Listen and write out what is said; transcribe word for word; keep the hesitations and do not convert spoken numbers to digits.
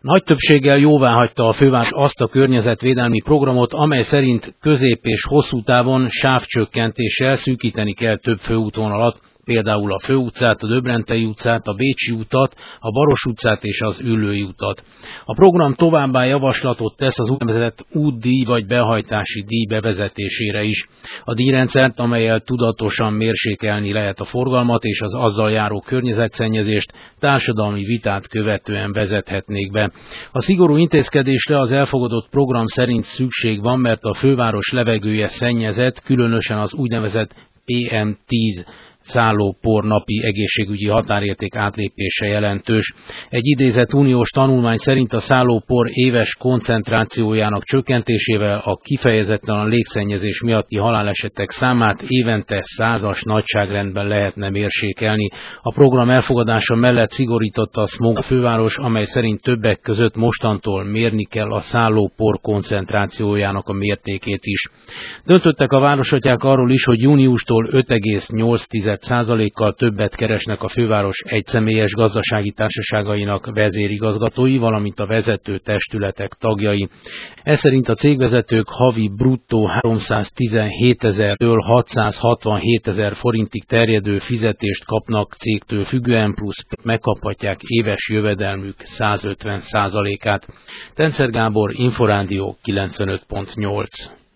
Nagy többséggel jóváhagyta a főváros azt a környezetvédelmi programot, amely szerint közép és hosszú távon sávcsökkentéssel szűkíteni kell több főútvonalat, például a Főutcát, a Döbrentei utcát, a Bécsi utat, a Baros utcát és az Üllői utat. A program továbbá javaslatot tesz az úgynevezett útdíj vagy behajtási díj bevezetésére is. A díjrendszert, amellyel tudatosan mérsékelni lehet a forgalmat és az azzal járó környezetszennyezést, társadalmi vitát követően vezethetnék be. A szigorú intézkedésre az elfogadott program szerint szükség van, mert a főváros levegője szennyezett, különösen az úgynevezett pé em tíz szállópor napi egészségügyi határérték átlépése jelentős. Egy idézett uniós tanulmány szerint a szállópor éves koncentrációjának csökkentésével a kifejezetten a légszennyezés miatti halálesetek számát évente százas nagyságrendben lehetne mérsékelni. A program elfogadása mellett szigorította a smog a főváros, amely szerint többek között mostantól mérni kell a szállópor koncentrációjának a mértékét is. Döntöttek a városatyák arról is, hogy júniustól öt egész nyolc százalékkal többet keresnek a főváros egyszemélyes gazdasági társaságainak vezérigazgatói, valamint a vezető testületek tagjai. Ez szerint a cégvezetők havi bruttó háromszáztizenhétezertől hatszázhatvanhétezer forintig terjedő fizetést kapnak cégtől függően, plusz megkaphatják éves jövedelmük százötven százalékát. Tencer Gábor, Inforádió kilencvenöt pont nyolc.